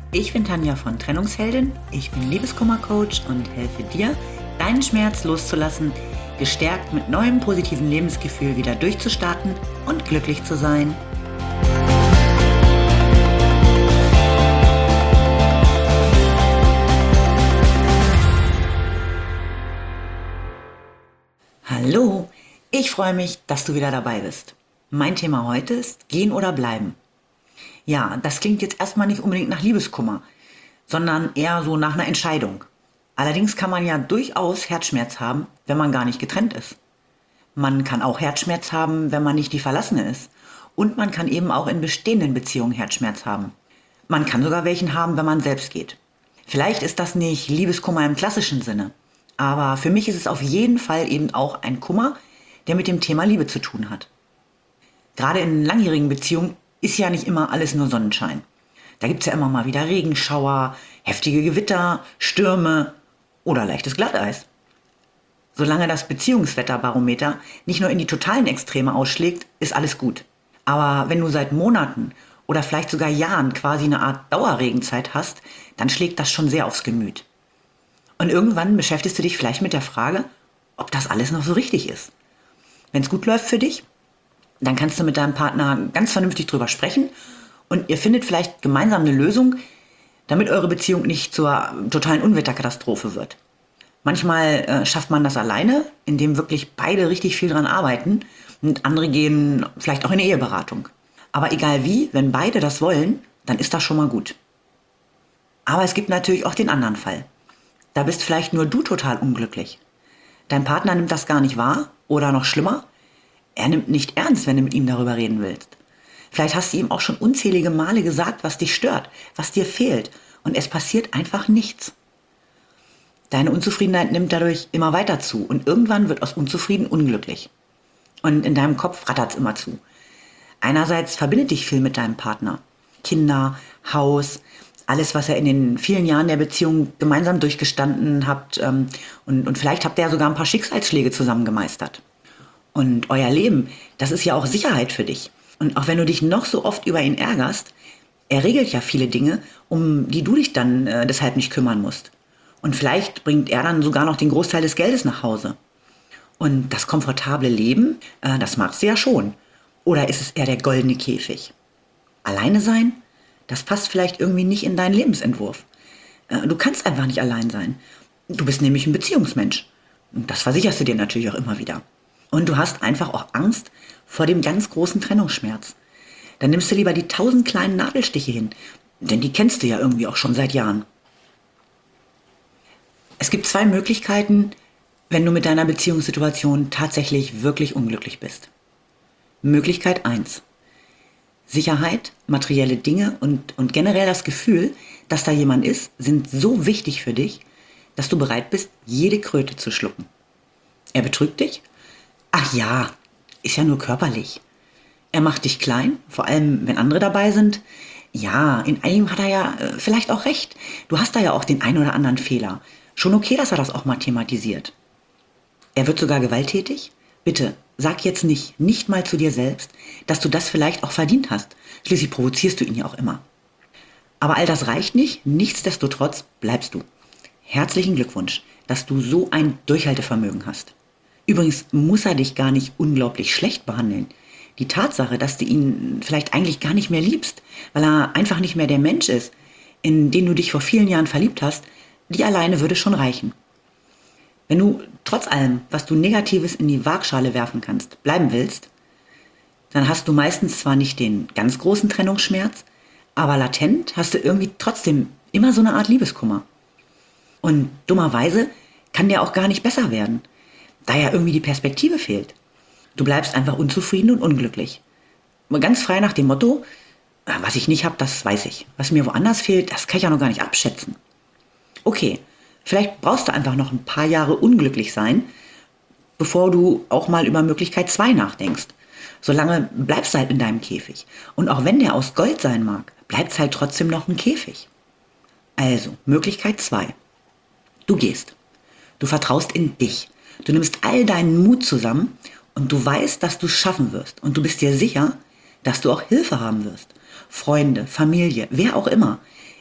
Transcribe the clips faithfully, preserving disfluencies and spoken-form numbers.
Ich bin Tanja von Trennungsheldin, ich bin Liebeskummer-Coach und helfe dir, deinen Schmerz loszulassen, gestärkt mit neuem positiven Lebensgefühl wieder durchzustarten und glücklich zu sein. Hallo, ich freue mich, dass du wieder dabei bist. Mein Thema heute ist Gehen oder Bleiben. Ja, das klingt jetzt erstmal nicht unbedingt nach Liebeskummer, sondern eher so nach einer Entscheidung. Allerdings kann man ja durchaus Herzschmerz haben, wenn man gar nicht getrennt ist. Man kann auch Herzschmerz haben, wenn man nicht die Verlassene ist. Und man kann eben auch in bestehenden Beziehungen Herzschmerz haben. Man kann sogar welchen haben, wenn man selbst geht. Vielleicht ist das nicht Liebeskummer im klassischen Sinne, aber für mich ist es auf jeden Fall eben auch ein Kummer, der mit dem Thema Liebe zu tun hat. Gerade in langjährigen Beziehungen ist ja nicht immer alles nur Sonnenschein. Da gibt es ja immer mal wieder Regenschauer, heftige Gewitter, Stürme oder leichtes Glatteis. Solange das Beziehungswetterbarometer nicht nur in die totalen Extreme ausschlägt, ist alles gut. Aber wenn du seit Monaten oder vielleicht sogar Jahren quasi eine Art Dauerregenzeit hast, dann schlägt das schon sehr aufs Gemüt. Und irgendwann beschäftigst du dich vielleicht mit der Frage, ob das alles noch so richtig ist. Wenn es gut läuft für dich, dann kannst du mit deinem Partner ganz vernünftig drüber sprechen und ihr findet vielleicht gemeinsam eine Lösung, damit eure Beziehung nicht zur totalen Unwetterkatastrophe wird. Manchmal äh, schafft man das alleine, indem wirklich beide richtig viel dran arbeiten und andere gehen vielleicht auch in eine Eheberatung. Aber egal wie, wenn beide das wollen, dann ist das schon mal gut. Aber es gibt natürlich auch den anderen Fall. Da bist vielleicht nur du total unglücklich. Dein Partner nimmt das gar nicht wahr oder noch schlimmer, er nimmt nicht ernst, wenn du mit ihm darüber reden willst. Vielleicht hast du ihm auch schon unzählige Male gesagt, was dich stört, was dir fehlt und es passiert einfach nichts. Deine Unzufriedenheit nimmt dadurch immer weiter zu und irgendwann wird aus unzufrieden unglücklich. Und in deinem Kopf rattert es immer zu. Einerseits verbindet dich viel mit deinem Partner. Kinder, Haus, alles, was ihr in den vielen Jahren der Beziehung gemeinsam durchgestanden habt ähm, und, und vielleicht habt ihr ja sogar ein paar Schicksalsschläge zusammen gemeistert. Und euer Leben, das ist ja auch Sicherheit für dich. Und auch wenn du dich noch so oft über ihn ärgerst, er regelt ja viele Dinge, um die du dich dann äh, deshalb nicht kümmern musst. Und vielleicht bringt er dann sogar noch den Großteil des Geldes nach Hause. Und das komfortable Leben, äh, das magst du ja schon. Oder ist es eher der goldene Käfig? Alleine sein? Das passt vielleicht irgendwie nicht in deinen Lebensentwurf. Äh, du kannst einfach nicht allein sein. Du bist nämlich ein Beziehungsmensch. Und das versicherst du dir natürlich auch immer wieder. Und du hast einfach auch Angst vor dem ganz großen Trennungsschmerz. Dann nimmst du lieber die tausend kleinen Nadelstiche hin, denn die kennst du ja irgendwie auch schon seit Jahren. Es gibt zwei Möglichkeiten, wenn du mit deiner Beziehungssituation tatsächlich wirklich unglücklich bist. Möglichkeit eins. Sicherheit, materielle Dinge und, und generell das Gefühl, dass da jemand ist, sind so wichtig für dich, dass du bereit bist, jede Kröte zu schlucken. Er betrügt dich? Ach ja, ist ja nur körperlich. Er macht dich klein, vor allem wenn andere dabei sind. Ja, in einem hat er ja äh, vielleicht auch recht. Du hast da ja auch den einen oder anderen Fehler. Schon okay, dass er das auch mal thematisiert. Er wird sogar gewalttätig? Bitte, sag jetzt nicht, nicht mal zu dir selbst, dass du das vielleicht auch verdient hast. Schließlich provozierst du ihn ja auch immer. Aber all das reicht nicht, nichtsdestotrotz bleibst du. Herzlichen Glückwunsch, dass du so ein Durchhaltevermögen hast. Übrigens muss er dich gar nicht unglaublich schlecht behandeln. Die Tatsache, dass du ihn vielleicht eigentlich gar nicht mehr liebst, weil er einfach nicht mehr der Mensch ist, in den du dich vor vielen Jahren verliebt hast, die alleine würde schon reichen. Wenn du trotz allem, was du Negatives in die Waagschale werfen kannst, bleiben willst, dann hast du meistens zwar nicht den ganz großen Trennungsschmerz, aber latent hast du irgendwie trotzdem immer so eine Art Liebeskummer. Und dummerweise kann der auch gar nicht besser werden, da ja irgendwie die Perspektive fehlt. Du bleibst einfach unzufrieden und unglücklich. Ganz frei nach dem Motto, was ich nicht habe, das weiß ich. Was mir woanders fehlt, das kann ich ja noch gar nicht abschätzen. Okay, vielleicht brauchst du einfach noch ein paar Jahre unglücklich sein, bevor du auch mal über Möglichkeit zwei nachdenkst. Solange bleibst du halt in deinem Käfig. Und auch wenn der aus Gold sein mag, bleibt es halt trotzdem noch ein Käfig. Also, Möglichkeit zwei. Du gehst. Du vertraust in dich. Du nimmst all deinen Mut zusammen und du weißt, dass du es schaffen wirst. Und du bist dir sicher, dass du auch Hilfe haben wirst. Freunde, Familie, wer auch immer.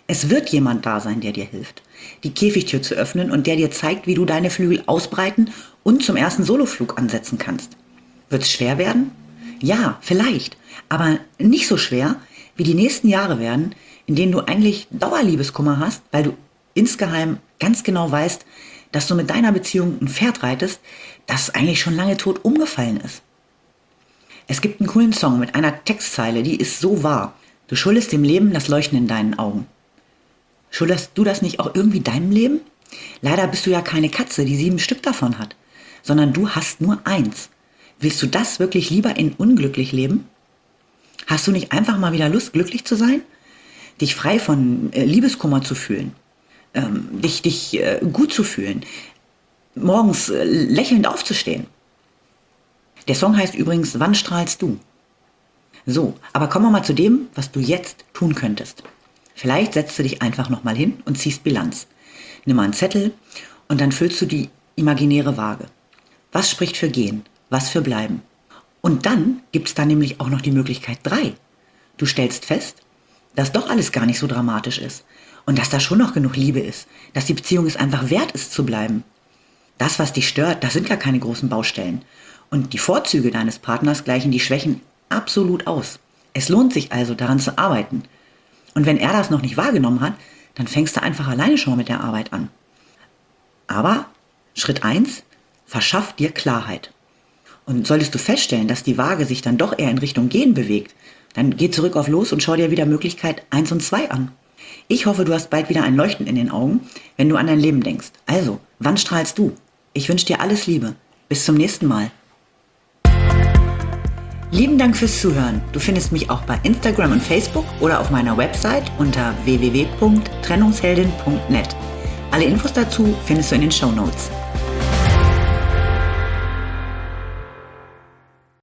Es wird jemand da sein, der dir hilft, die Käfigtür zu öffnen und der dir zeigt, wie du deine Flügel ausbreiten und zum ersten Soloflug ansetzen kannst. Wird es schwer werden? Ja, vielleicht, aber nicht so schwer, wie die nächsten Jahre werden, in denen du eigentlich Dauerliebeskummer hast, weil du insgeheim ganz genau weißt, dass du mit deiner Beziehung ein Pferd reitest, das eigentlich schon lange tot umgefallen ist. Es gibt einen coolen Song mit einer Textzeile, die ist so wahr. Du schuldest dem Leben das Leuchten in deinen Augen. Schuldest du das nicht auch irgendwie deinem Leben? Leider bist du ja keine Katze, die sieben Stück davon hat, sondern du hast nur eins. Willst du das wirklich lieber in unglücklich leben? Hast du nicht einfach mal wieder Lust, glücklich zu sein? Dich frei von äh, Liebeskummer zu fühlen? Ähm, dich dich äh, gut zu fühlen? Morgens äh, lächelnd aufzustehen? Der Song heißt übrigens Wann strahlst du? So, aber kommen wir mal zu dem, was du jetzt tun könntest. Vielleicht setzt du dich einfach nochmal hin und ziehst Bilanz. Nimm mal einen Zettel und dann füllst du die imaginäre Waage. Was spricht für gehen? Was für bleiben? Und dann gibt es da nämlich auch noch die Möglichkeit drei. Du stellst fest, dass doch alles gar nicht so dramatisch ist und dass da schon noch genug Liebe ist, dass die Beziehung es einfach wert ist zu bleiben. Das, was dich stört, das sind gar keine großen Baustellen. Und die Vorzüge deines Partners gleichen die Schwächen absolut aus. Es lohnt sich also, daran zu arbeiten. Und wenn er das noch nicht wahrgenommen hat, dann fängst du einfach alleine schon mit der Arbeit an. Aber Schritt eins, verschaff dir Klarheit. Und solltest du feststellen, dass die Waage sich dann doch eher in Richtung Gehen bewegt, dann geh zurück auf los und schau dir wieder Möglichkeit eins und zwei an. Ich hoffe, du hast bald wieder ein Leuchten in den Augen, wenn du an dein Leben denkst. Also, wann strahlst du? Ich wünsche dir alles Liebe. Bis zum nächsten Mal. Lieben Dank fürs Zuhören. Du findest mich auch bei Instagram und Facebook oder auf meiner Website unter w w w punkt trennungsheldin punkt net. Alle Infos dazu findest du in den Shownotes.